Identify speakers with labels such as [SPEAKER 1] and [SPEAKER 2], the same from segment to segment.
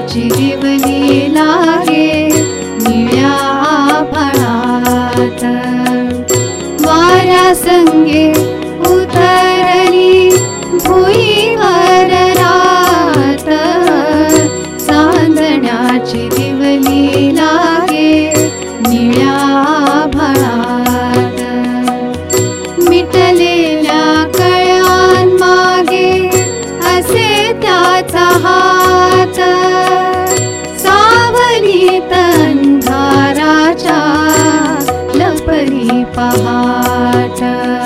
[SPEAKER 1] सांदण्याची दिवली लागे निळ्या आभाळात, वाऱ्या संगे उतरली भुईवर रात, सांदण्याची दिवली लागे निळ्या आभाळात, मिटलेल्या कळ्यांमागे असे त्याचा हात, सावलीत अंधाराच्या लपली पहाट,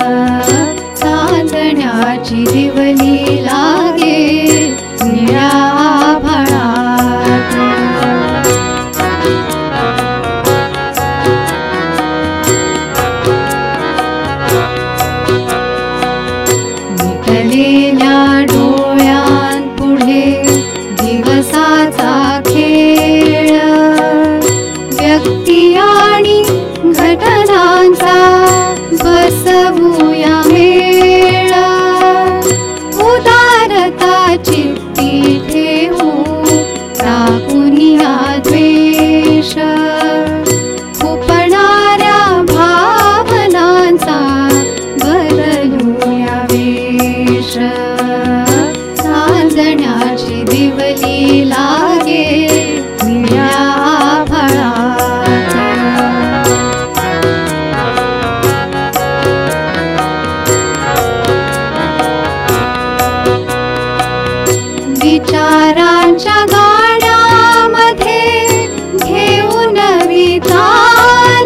[SPEAKER 1] सांदण्याची दिवली लागे निळ्या आभाळात, मिटलेल्या डोळ्यांपुढे दिवसाचा खेळ, व्यक्ती आणि घटनांचा बसवूया मेळ, उदारता चित्ती ठेवू टाकूनिया द्वेष, खुपणाऱ्या भावनांचा बदलूया वेश, सांदण्याची दिवली लागे निळ्या आभाळात, विचारांच्या गाड्यामध्ये घेऊन विधान,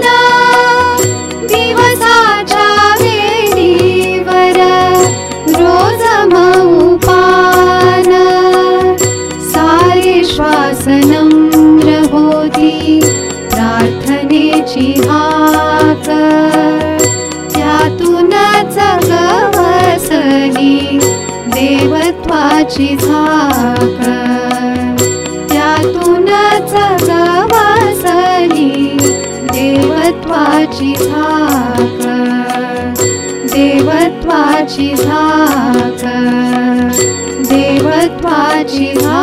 [SPEAKER 1] दिवसाच्या वेळीवर रोज मऊ पान, सारे श्वास नम्र होती प्रार्थनेची हाक, त्यातूनच गवसली देवत्वाची झाक, त्यातूनच गवसली देवत्वाची झाक, देवत्वाची झाक, देवत्वाची झाक.